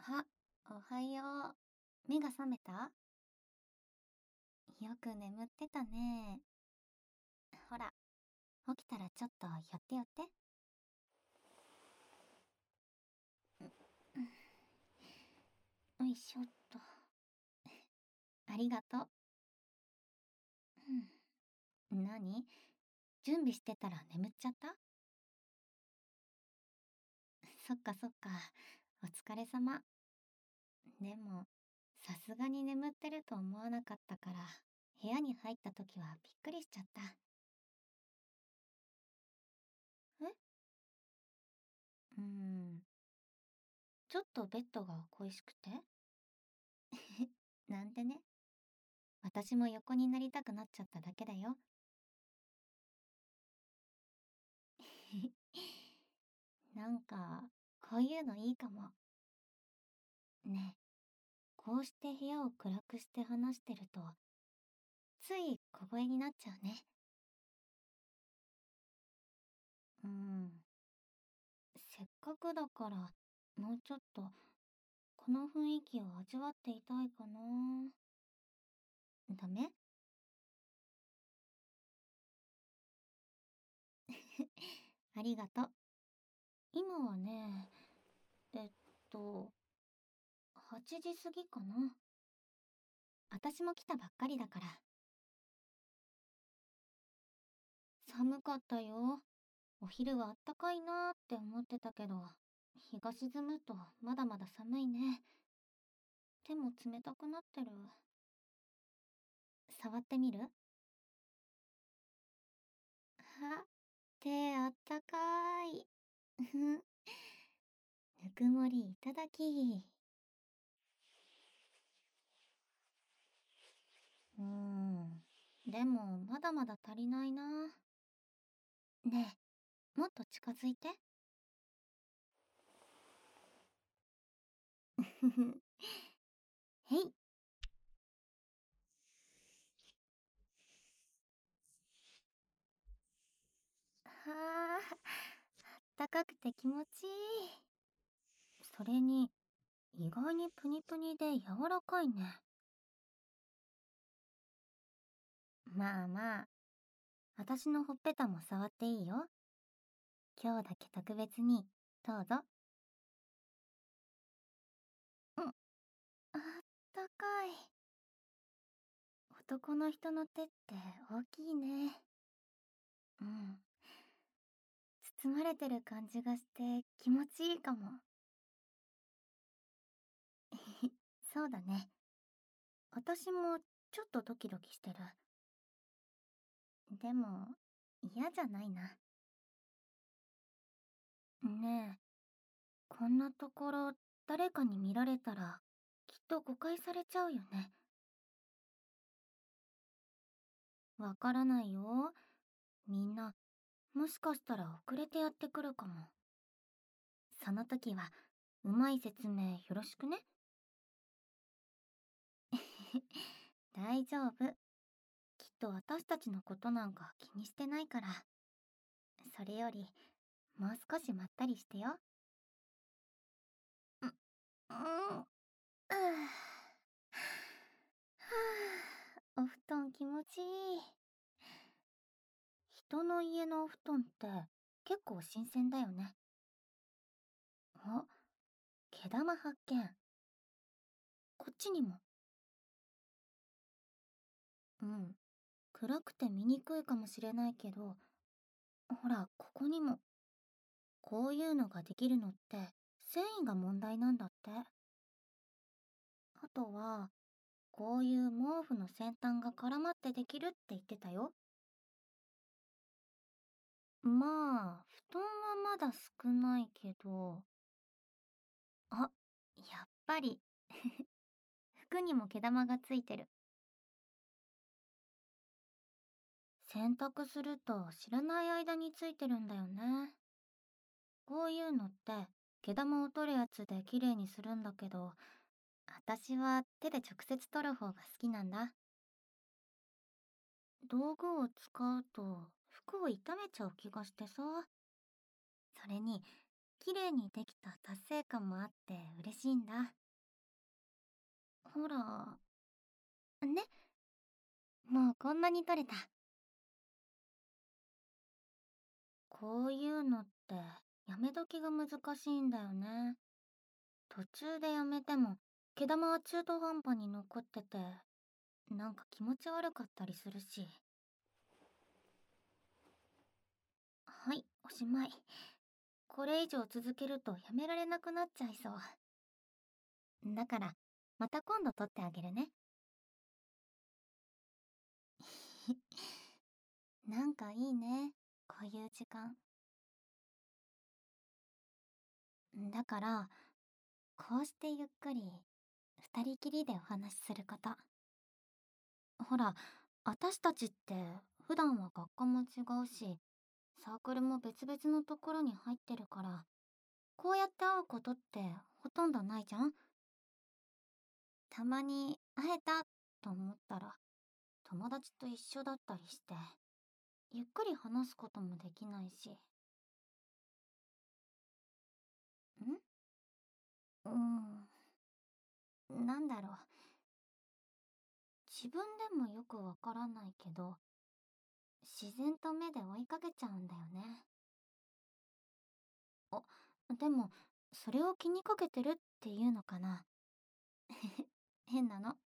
あ、おはよう。目が覚めた？よく眠ってたね。ほら、起きたらちょっと寄って寄って。よいしょっと。ありがとう。何？準備してたら眠っちゃった？そっかそっか。お疲れ様。でも、さすがに眠ってると思わなかったから、部屋に入った時はびっくりしちゃった。えうーん、ちょっとベッドが恋しくてなんてね。私も横になりたくなっちゃっただけだよ。なんか、こういうのいいかも。ねえ、こうして部屋を暗くして話してると、つい小声になっちゃうね。うん。せっかくだから、もうちょっと、この雰囲気を味わっていたいかな。ダメ？ありがとう。今はね、えっと、8時過ぎかな。私も来たばっかりだから。寒かったよ。お昼はあったかいなーって思ってたけど、日が沈むとまだまだ寒いね。手も冷たくなってる。触ってみる？あ、手あったかーい。ぬくもりいただき。でもまだまだ足りないな。ねえ、もっと近づいて。ふふ。へい。はあ、あったかくて気持ちいい。それに、意外にプニプニで柔らかいね。まあまあ、私のほっぺたも触っていいよ。今日だけ特別に、どうぞ。うん、あったかい。男の人の手って大きいね。うん。包まれてる感じがして気持ちいいかも。そうだね。私もちょっとドキドキしてる。でも、嫌じゃないな。ねえ、こんなところ誰かに見られたら、きっと誤解されちゃうよね。わからないよ。みんな、もしかしたら遅れてやってくるかも。その時は、うまい説明よろしくね。大丈夫。きっと私たちのことなんか気にしてないから。それより、もう少しまったりしてよ。うん、はあ、お布団気持ちいい。人の家のお布団って結構新鮮だよね。お、毛玉発見。こっちにも。うん。暗くて見にくいかもしれないけど、ほら、ここにも。こういうのができるのって繊維が問題なんだって。あとは、こういう毛布の先端が絡まってできるって言ってたよ。まあ、布団はまだ少ないけど、あ、やっぱり服にも毛玉がついてる。洗濯すると知らない間についてるんだよね。こういうのって毛玉を取るやつで綺麗にするんだけど、私は手で直接取る方が好きなんだ。道具を使うと服を傷めちゃう気がしてさ。それに綺麗にできた達成感もあって嬉しいんだ。ほら、ね、もうこんなに撮れた。こういうのってやめ時が難しいんだよね。途中でやめても毛玉は中途半端に残ってて、なんか気持ち悪かったりするし。はい、おしまい。これ以上続けるとやめられなくなっちゃいそう。だから、また今度撮ってあげるね。なんかいいね。こういう時間。だから、こうしてゆっくり、二人きりでお話しすること。ほら、私たちって普段は学科も違うし、サークルも別々のところに入ってるから、こうやって会うことってほとんどないじゃん。たまに会えたと思ったら、友達と一緒だったりして、ゆっくり話すこともできないし。なんだろう。自分でもよくわからないけど、自然と目で追いかけちゃうんだよね。あ、でも、それを気にかけてるっていうのかな。変なの。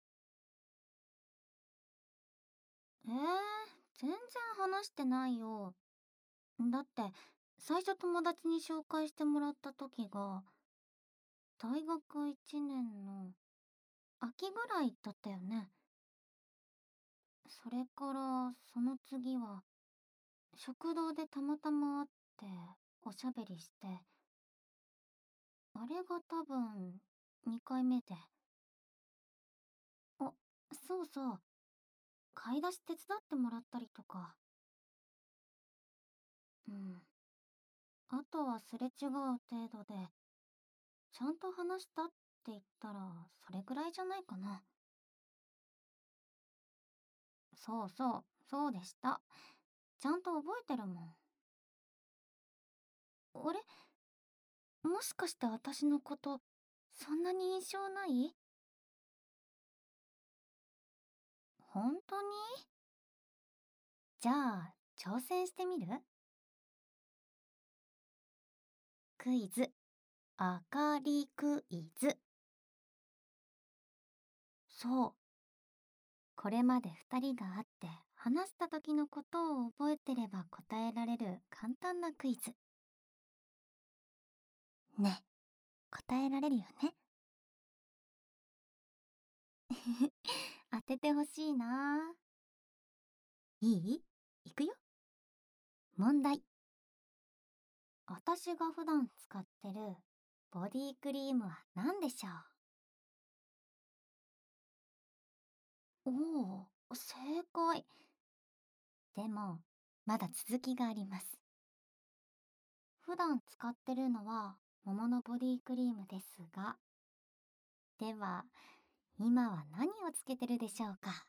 全然話してないよ。だって、最初友達に紹介してもらった時が、大学1年の秋ぐらいだったよね。それから、その次は、食堂でたまたま会っておしゃべりして、あれが多分2回目で。あ、そうそう、買い出し手伝ってもらったりとか。うん。あとはすれ違う程度で、ちゃんと話したって言ったらそれぐらいじゃないかな。そうそう、そうでした。ちゃんと覚えてるもん。あれ、もしかして私のこと、そんなに印象ない？本当に？じゃあ、挑戦してみる？クイズ、あかりクイズ。そう。これまで二人が会って話した時のことを覚えてれば答えられる簡単なクイズ。ね、答えられるよね？当ててほしいな。いい？いくよ。問題。私が普段使ってるボディクリームは何でしょう？おお、正解。でも、まだ続きがあります。普段使ってるのは桃のボディクリームですが、では、今は何をつけてるでしょうか？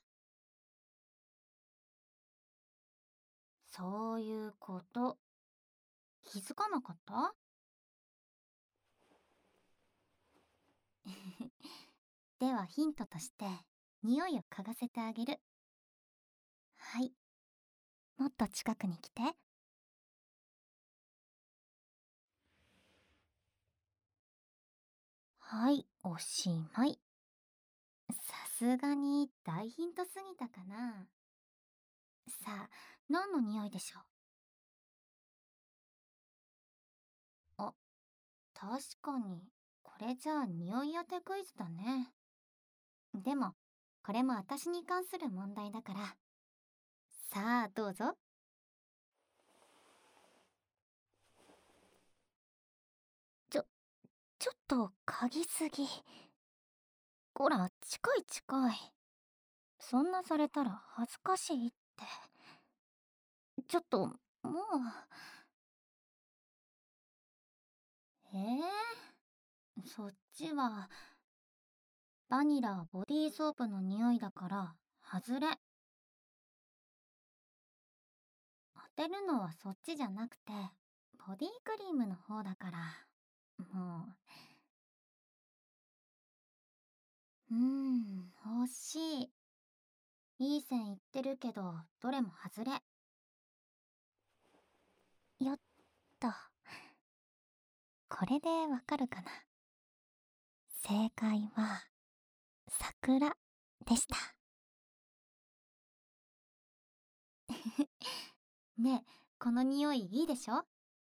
そういうこと。気づかなかった？ではヒントとして、匂いを嗅がせてあげる。はい。もっと近くに来て。はい、おしまい。さすがに大ヒントすぎたかな。さあ、何の匂いでしょう？あ、確かに。これじゃあ匂い当てクイズだね。でも、これも私に関する問題だから。さあ、どうぞ。ちょ、ちょっと嗅ぎすぎ。こら、近い近い。そんなされたら恥ずかしいって。ちょっと、もう。そっちは、バニラボディーソープの匂いだから、外れ。当てるのはそっちじゃなくて、ボディクリームの方だから。 も惜しい。いい線いってるけど、どれも外れ。よっと。これでわかるかな。正解は、桜でした。ねえ、この匂いいいでしょ？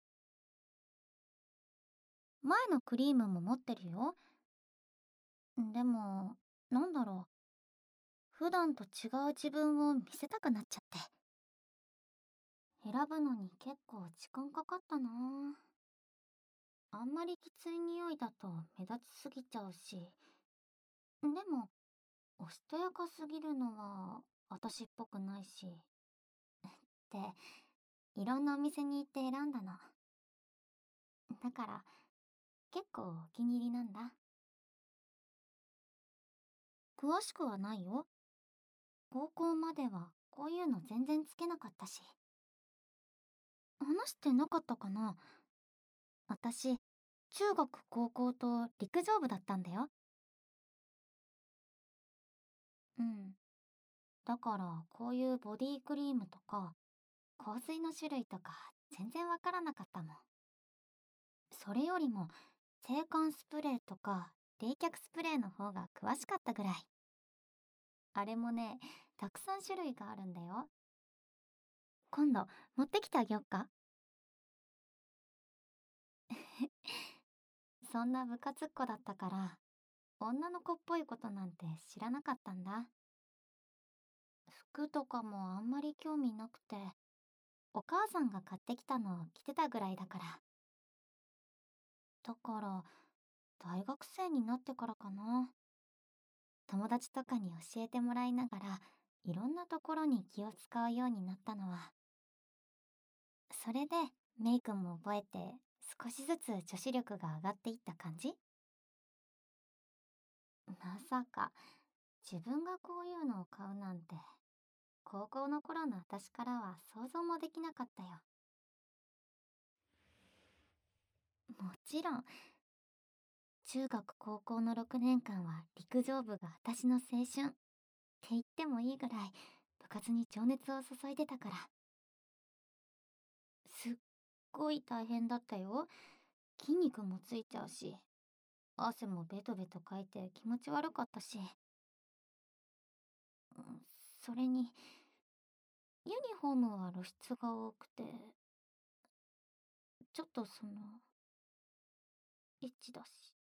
前のクリームも持ってるよ。でも、なんだろう。普段と違う自分を見せたくなっちゃって。選ぶのに結構時間かかったな。あんまりきつい匂いだと目立ちすぎちゃうし。でも、おしとやかすぎるのは私っぽくないし。って、いろんなお店に行って選んだの。だから、結構お気に入りなんだ。詳しくはないよ。高校まではこういうの全然つけなかったし。話してなかったかな？私、中学高校と陸上部だったんだよ。うん。だからこういうボディクリームとか香水の種類とか全然わからなかったもん。それよりも制汗スプレーとか冷却スプレーの方が詳しかったぐらい。あれもね、たくさん種類があるんだよ。今度持ってきてあげよっか？そんな部活っ子だったから女の子っぽいことなんて知らなかったんだ。服とかもあんまり興味なくて、お母さんが買ってきたのを着てたぐらいだから。だから大学生になってからかな。友達とかに教えてもらいながらいろんなところに気を使うようになったのは、それでメイクも覚えて少しずつ女子力が上がっていった感じ。まさか自分がこういうのを買うなんて、高校の頃の私からは想像もできなかったよ。もちろん、中学高校の6年間は陸上部が私の青春って言ってもいいぐらい部活に情熱を注いでたから。すっごい大変だったよ。筋肉もついちゃうし、汗もベトベトかいて気持ち悪かったし、うん、それにユニフォームは露出が多くて、ちょっとエッチだし。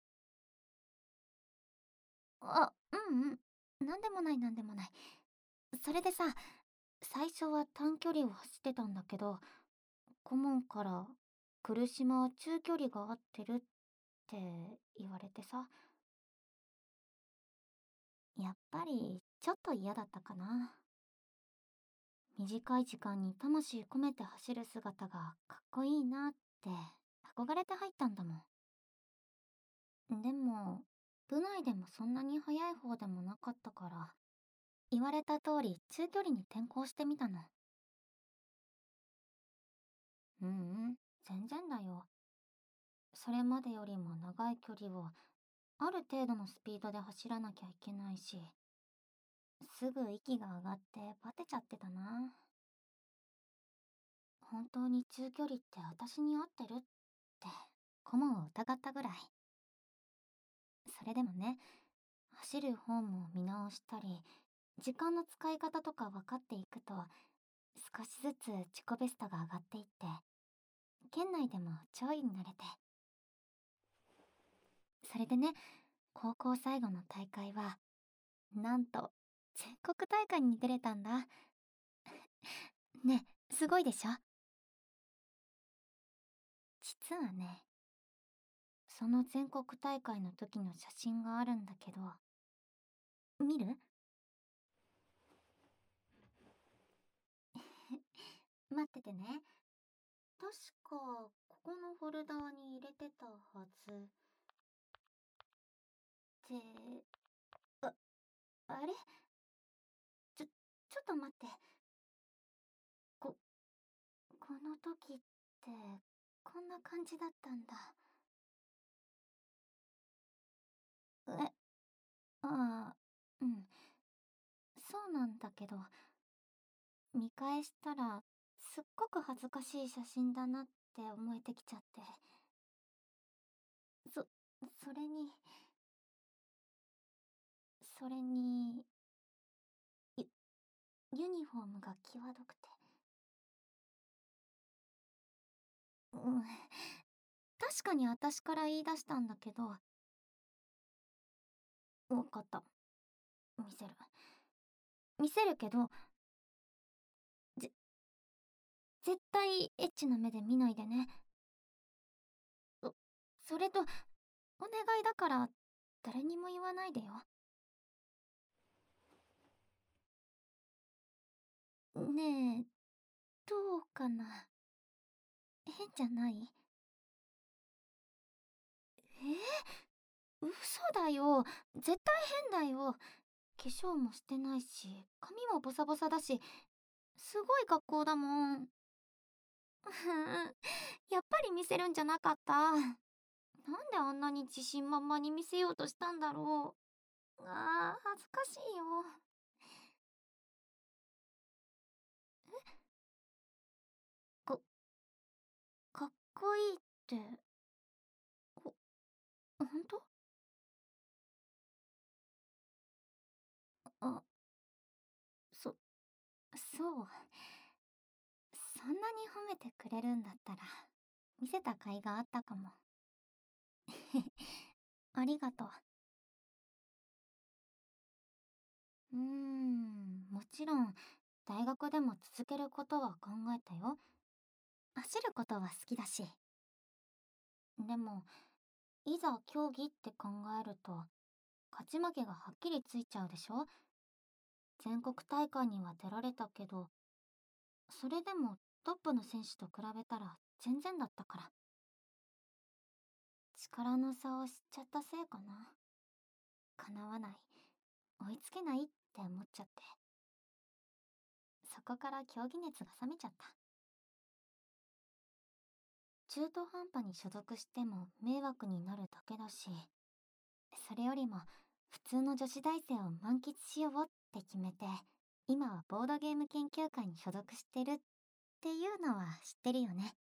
あ、なんでもないなんでもない。それでさ、最初は短距離を走ってたんだけど、顧問から「苦島は中距離が合ってる」って言われてさ、やっぱりちょっと嫌だったかな。短い時間に魂込めて走る姿がかっこいいなって憧れて入ったんだもん。でも、部内でもそんなに速い方でもなかったから、言われた通り中距離に転向してみたの。うん、全然だよ。それまでよりも長い距離をある程度のスピードで走らなきゃいけないし、すぐ息が上がってバテちゃってたな。本当に中距離って私に合ってるって顧問を疑ったぐらい。それでもね、走るフォームを見直したり、時間の使い方とか分かっていくと、少しずつ自己ベストが上がっていって、県内でも上位になれて。それでね、高校最後の大会は、なんと、全国大会に出れたんだ。ね、すごいでしょ？実はね、その全国大会の時の写真があるんだけど、見る？待っててね。確か、ここのフォルダーに入れてたはず。で、あ、あれちょっと待って。こ、この時って、こんな感じだったんだ。 え、ああ、うん。そうなんだけど、見返したら、すっごく恥ずかしい写真だなって思えてきちゃって。そ、それに、それに、ユ、ユニフォームが際どくて。うん。確かに私から言い出したんだけど、わかった。見せる。見せるけど、ぜ、絶対エッチな目で見ないでね。それと、お願いだから、誰にも言わないでよ。ねえ、どうかな。変じゃない？嘘だよ。絶対変だよ。化粧もしてないし、髪もボサボサだし、すごい格好だもん。やっぱり見せるんじゃなかった。なんであんなに自信満々に見せようとしたんだろう。ああ、恥ずかしいよ。か、かっこいいって、ほんと？あ、そ、そう。そんなに褒めてくれるんだったら、見せた甲斐があったかも。ありがとう。もちろん、大学でも続けることは考えたよ。走ることは好きだし。でも、いざ競技って考えると、勝ち負けがはっきりついちゃうでしょ？全国大会には出られたけど、それでもトップの選手と比べたら全然だったから。力の差を知っちゃったせいかな。叶わない。追いつけないって思っちゃって。そこから競技熱が冷めちゃった。中途半端に所属しても迷惑になるだけだし、それよりも普通の女子大生を満喫しようって決めて、今はボードゲーム研究会に所属してるっていうのは知ってるよね。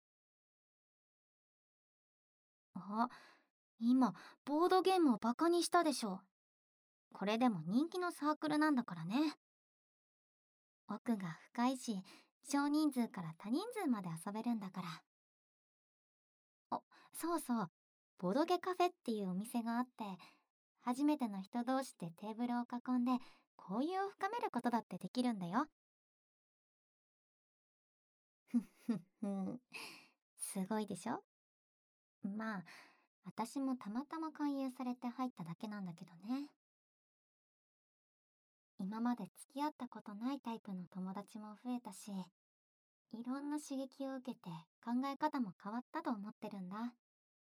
あ、今、ボードゲームをバカにしたでしょ。これでも人気のサークルなんだからね。奥が深いし、少人数から多人数まで遊べるんだから。お、そうそう。ボドゲカフェっていうお店があって、初めての人同士でテーブルを囲んで、交流を深めることだってできるんだよ。ふっふっふ。すごいでしょ？まあ、私もたまたま勧誘されて入っただけなんだけどね。今まで付き合ったことないタイプの友達も増えたし、いろんな刺激を受けて考え方も変わったと思ってるんだ。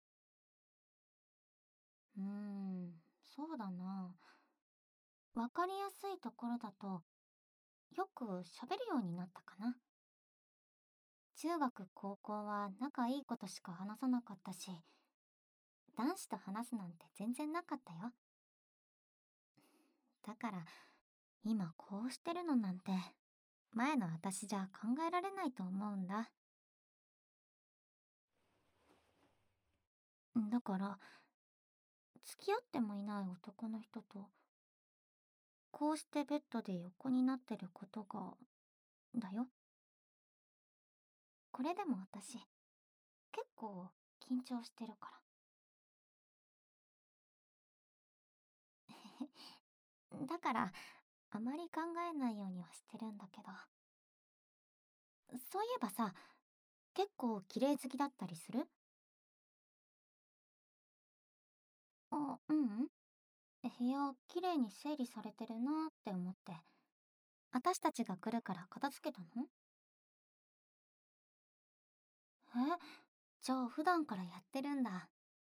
うーん、そうだな。わかりやすいところだと、よく喋るようになったかな。中学、高校は仲いいことしか話さなかったし、男子と話すなんて全然なかったよ。だから、今こうしてるのなんて、前の私じゃ考えられないと思うんだ。だから、付き合ってもいない男の人と、こうしてベッドで横になってることが、だよ。これでも私、結構緊張してるから。だから、あまり考えないようにはしてるんだけど。そういえばさ、結構綺麗好きだったりする？あ、ううん。部屋綺麗に整理されてるなーって思って。私たちが来るから片付けたの？え、じゃあ普段からやってるんだ。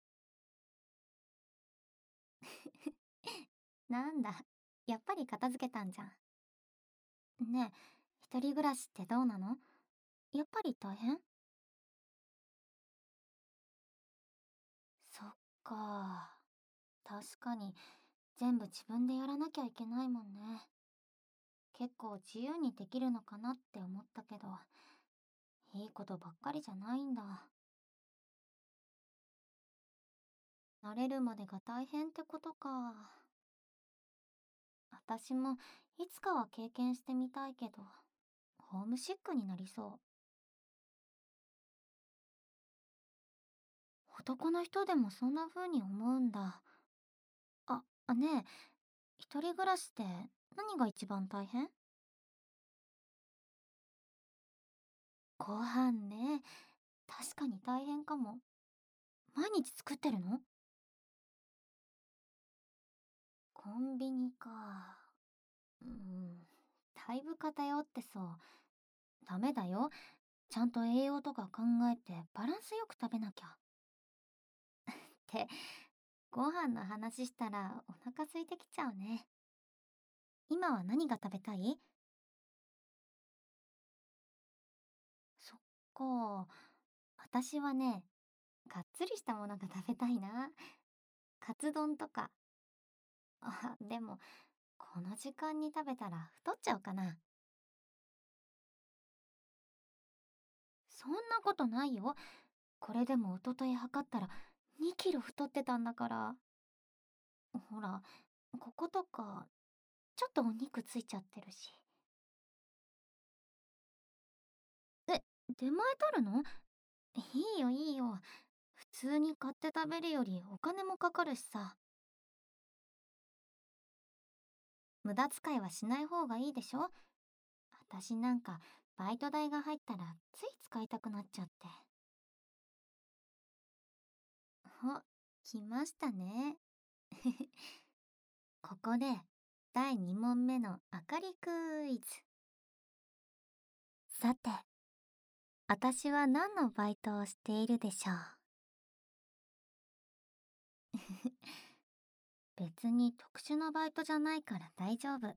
なんだ、やっぱり片付けたんじゃん。ねえ、一人暮らしってどうなの？やっぱり大変？そっか。 確かに、全部自分でやらなきゃいけないもんね。結構自由にできるのかなって思ったけど、いいことばっかりじゃないんだ。慣れるまでが大変ってことか。私もいつかは経験してみたいけど、ホームシックになりそう。男の人でもそんな風に思うんだ。ねえ、一人暮らしって何が一番大変？ご飯ね。確かに大変かも。毎日作ってるの？コンビニか。うん、だいぶ偏ってそう。ダメだよ。ちゃんと栄養とか考えてバランスよく食べなきゃ。ってご飯の話したらお腹空いてきちゃうね。今は何が食べたい？そっか。私はね、がっつりしたものが食べたいな。カツ丼とか。でも、この時間に食べたら太っちゃうかな。そんなことないよ。これでも一昨日測ったら2キロ太ってたんだから。ほら、こことか、ちょっとお肉ついちゃってるし。え、出前取るの？いいよいいよ。普通に買って食べるよりお金もかかるしさ。無駄遣いはしない方がいいでしょ？私なんかバイト代が入ったらつい使いたくなっちゃって。来ましたね。ここで第2問目のあかりクイズ。さて、私は何のバイトをしているでしょう？別に特殊なバイトじゃないから大丈夫。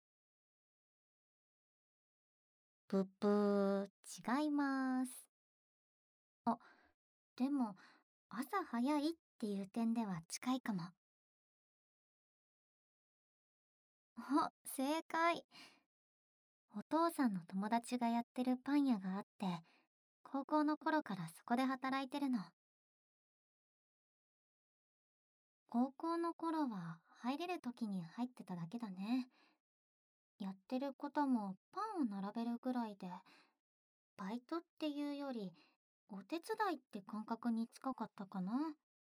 ぷっぷー、違います。あ、でも朝早いっていう点では近いかも。正解。お父さんの友達がやってるパン屋があって、高校の頃からそこで働いてるの。高校の頃は入れる時に入ってただけだね。やってることもパンを並べるぐらいで、バイトっていうよりお手伝いって感覚に近かったかな。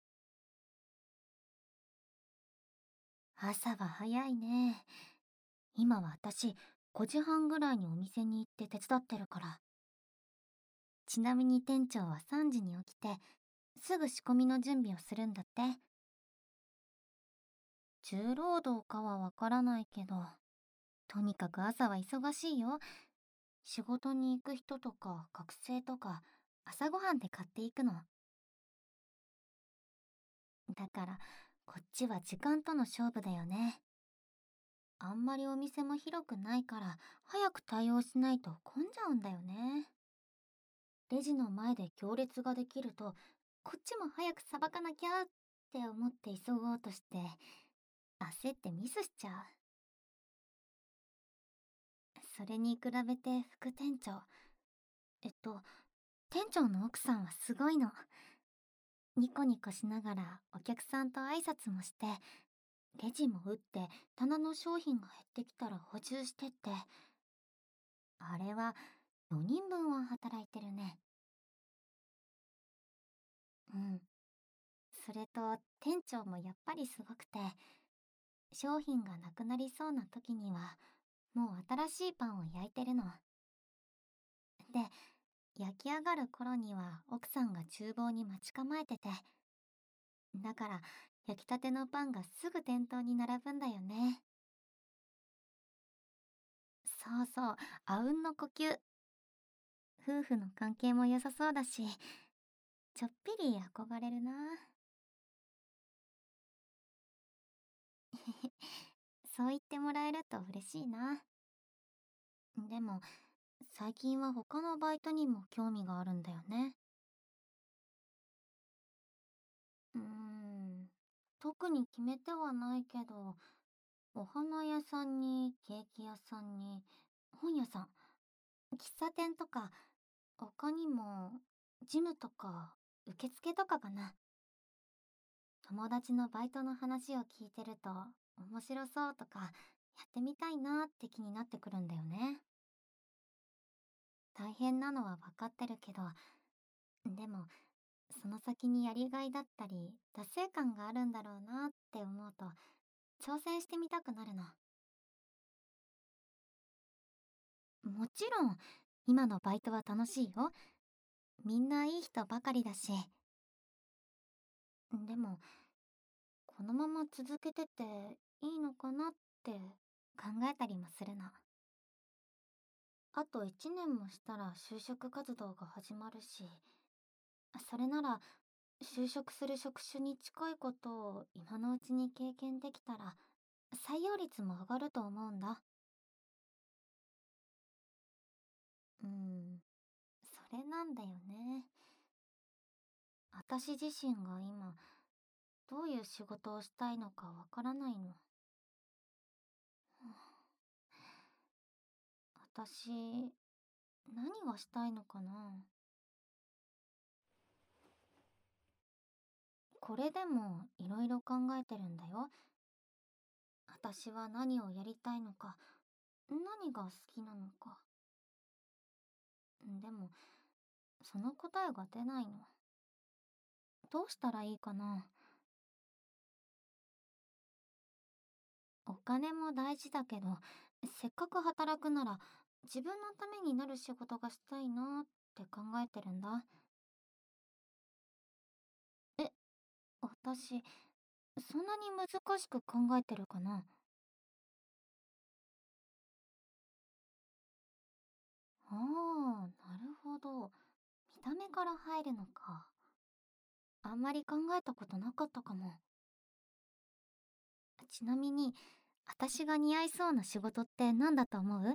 朝は早いね。今は私5時半ぐらいにお店に行って手伝ってるから。ちなみに店長は3時に起きてすぐ仕込みの準備をするんだって。重労働かはわからないけど、とにかく朝は忙しいよ。仕事に行く人とか学生とか朝ごはんで買っていくの。だからこっちは時間との勝負だよね。あんまりお店も広くないから早く対応しないと混んじゃうんだよね。レジの前で行列ができるとこっちも早くさばかなきゃって思って急ごうとして焦ってミスしちゃう。それに比べて副店長、えっと店長の奥さんはすごいの。ニコニコしながらお客さんと挨拶もして、レジも打って棚の商品が減ってきたら補充してって、あれは4人分は働いてるね。うん。それと店長もやっぱりすごくて、商品がなくなりそうな時にはもう新しいパンを焼いてるの。で、焼き上がる頃には奥さんが厨房に待ち構えてて、だから焼きたてのパンがすぐ店頭に並ぶんだよね。そうそう、あうんの呼吸。夫婦の関係も良さそうだし、ちょっぴり憧れるな。そう言ってもらえると嬉しいな。でも、最近は他のバイトにも興味があるんだよね。うーん。 特に決めてはないけど、お花屋さんにケーキ屋さんに本屋さん、喫茶店とか、他にもジムとか受付とかかな。友達のバイトの話を聞いてると面白そうとかやってみたいなって気になってくるんだよね。大変なのは分かってるけど、でもその先にやりがいだったり達成感があるんだろうなって思うと挑戦してみたくなるの。もちろん今のバイトは楽しいよ。みんないい人ばかりだし。でもこのまま続けてていいのかなって考えたりもするの。あと1年もしたら就職活動が始まるし、それなら就職する職種に近いことを今のうちに経験できたら採用率も上がると思うんだ。うん、それなんだよね。私自身が今どういう仕事をしたいのかわからないの。私、何がしたいのかな。これでもいろいろ考えてるんだよ。私は何をやりたいのか、何が好きなのか。でも、その答えが出ないの。どうしたらいいかな。お金も大事だけど、せっかく働くなら、自分のためになる仕事がしたいなって考えてるんだ。え、私、そんなに難しく考えてるかな。ああ、なるほど。見た目から入るのか。あんまり考えたことなかったかも。ちなみに、私が似合いそうな仕事って何だと思う？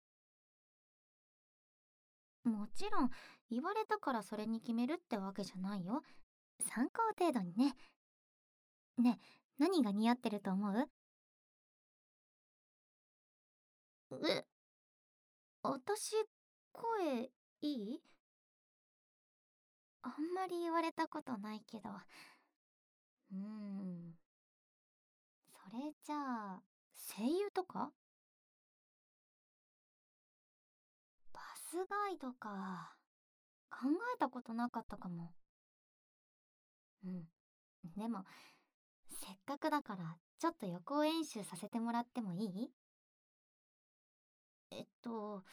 もちろん、言われたからそれに決めるってわけじゃないよ。参考程度にね。ねえ、何が似合ってると思う？え、私、声、いい？あんまり言われたことないけど。うーん。それじゃあ、声優とか？バスガイドか。考えたことなかったかも。うん。でも、せっかくだから、ちょっと予行演習させてもらってもいい？えっと、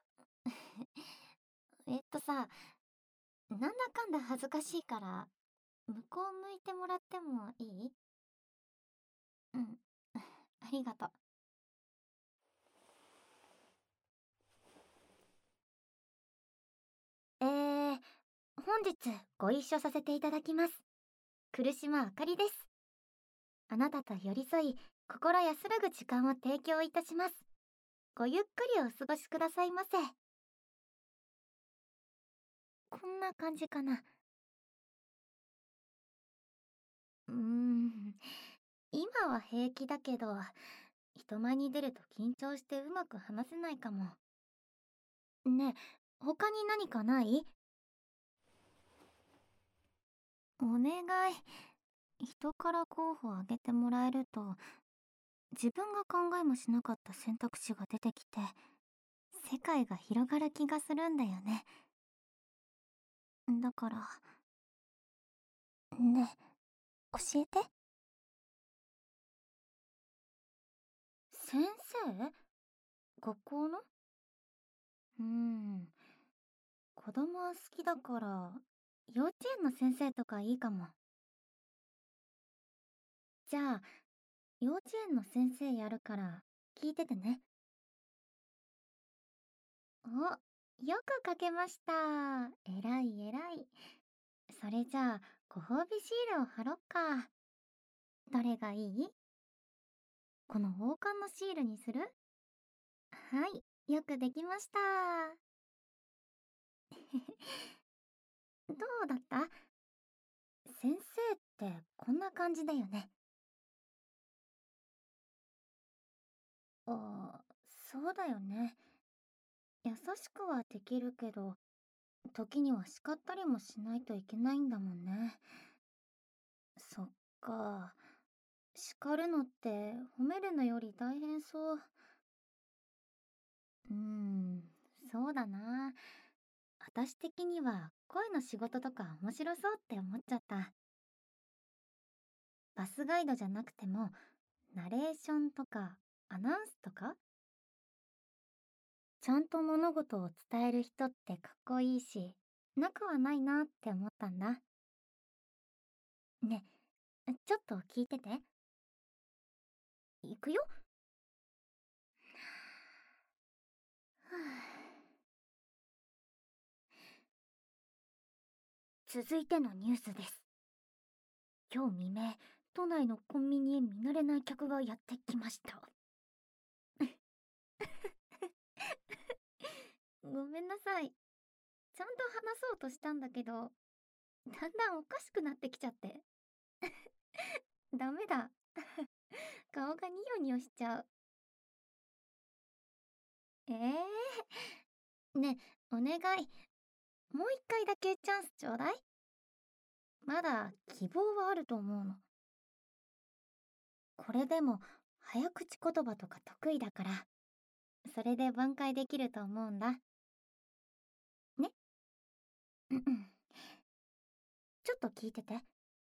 さ、なんだかんだ恥ずかしいから、向こう向いてもらってもいい？うん。ありがとう。本日ご一緒させていただきます。来島あかりです。あなたと寄り添い、心安らぐ時間を提供いたします。ごゆっくりお過ごしくださいませ。こんな感じかな。うーん、今は平気だけど、人前に出ると緊張してうまく話せないかも。ねえ、他に何かない？お願い。人から候補をあげてもらえると、自分が考えもしなかった選択肢が出てきて、世界が広がる気がするんだよね。だから、ねえ、教えて。先生？学校の？子供は好きだから、幼稚園の先生とかいいかも。じゃあ、幼稚園の先生やるから、聞いててね。お、よく書けました。えらいえらい。それじゃあ、ご褒美シールを貼ろっか。どれがいい？この王冠のシールにする？はい、よくできました。どうだった？先生ってこんな感じだよね。 あ、そうだよね。優しくはできるけど、時には叱ったりもしないといけないんだもんね。そっか。叱るのって褒めるのより大変そう。うーん、そうだな。私的には声の仕事とか面白そうって思っちゃった。バスガイドじゃなくても、ナレーションとかアナウンスとか、ちゃんと物事を伝える人ってかっこいいし、なくはないなって思ったんだ。ね、ちょっと聞いてて。いくよ。ふぅ。続いてのニュースです。今日未明、都内のコンビニへ見慣れない客がやってきました。ごめんなさい。ちゃんと話そうとしたんだけど、だんだんおかしくなってきちゃって。ダメだ。顔がニヨニヨしちゃう。ね、お願い。もう一回だけチャンスちょうだい。まだ希望はあると思うの。これでも早口言葉とか得意だから、それで挽回できると思うんだ。ね。うんうん。ちょっと聞いてて。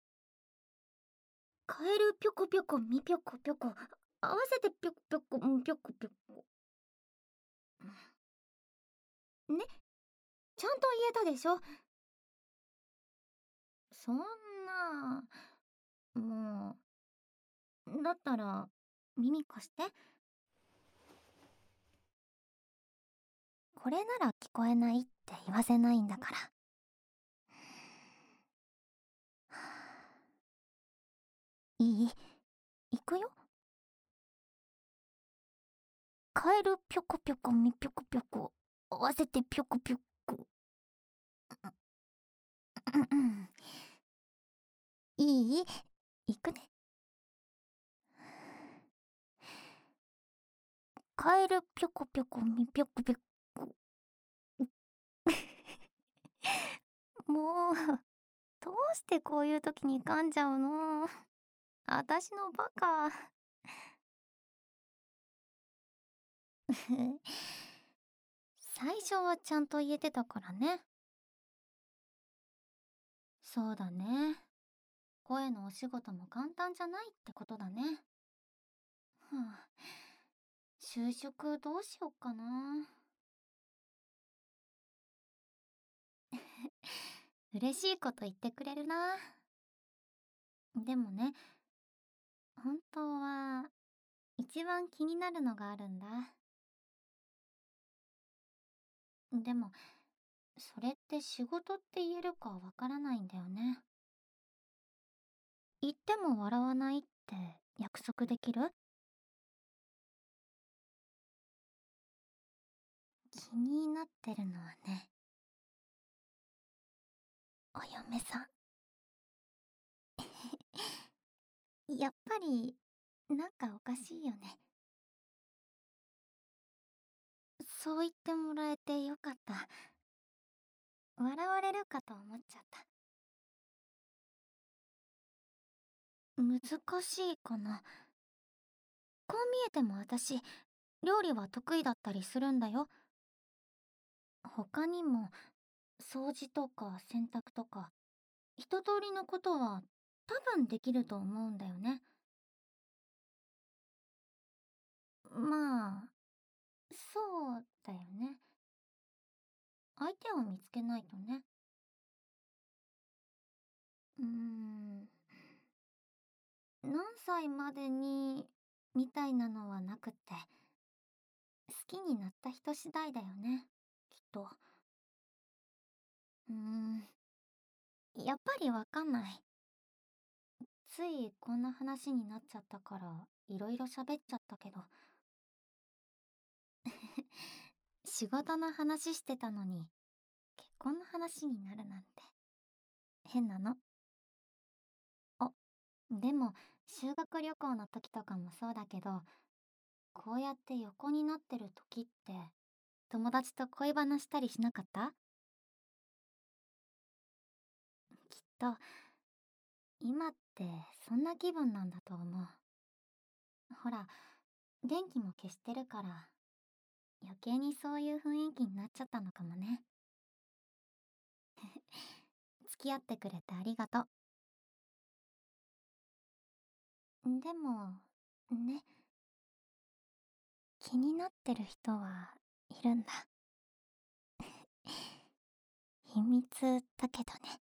カエルぴょこぴょこみぴょこぴょこ。合わせてぴょこぴょこんぴょこぴょこ。ね、ちゃんと言えたでしょ。そんな、もう、だったら、耳貸して。これなら聞こえないって言わせないんだから。いい？行くよ。カエルぴょこぴょこみぴょこぴょこ。合わせてぴょこぴょこ。うんうん。いい？行くね。カエルぴょこぴょこみぴょこぴょこ。もう、どうしてこういう時に噛んじゃうの？あたしのバカ。最初はちゃんと言えてたからね。そうだね。声のお仕事も簡単じゃないってことだね。はあ、就職どうしよっかな。嬉しいこと言ってくれるな。でもね、本当は一番気になるのがあるんだ。でも、それって仕事って言えるかわからないんだよね。言っても笑わないって約束できる？気になってるのはね、お嫁さん。やっぱり、なんかおかしいよね。そう言ってもらえてよかった。笑われるかと思っちゃった。難しいかな。こう見えても私、料理は得意だったりするんだよ。他にも、掃除とか洗濯とか、一通りのことは多分できると思うんだよね。まあ、そうだよね。相手を見つけないとね。うーん、何歳までに、みたいなのはなくって、好きになった人次第だよね。きっと。うーん、やっぱりわかんない。ついこんな話になっちゃったから、いろいろ喋っちゃったけど。仕事の話してたのに、結婚の話になるなんて。変なの。あ、でも、修学旅行の時とかもそうだけど、 こうやって横になってる時って、友達と恋話したりしなかった？きっと、今ってそんな気分なんだと思う。ほら、電気も消してるから、余計にそういう雰囲気になっちゃったのかもね。付き合ってくれてありがとう。でも、ね、気になってる人はいるんだ。秘密だけどね。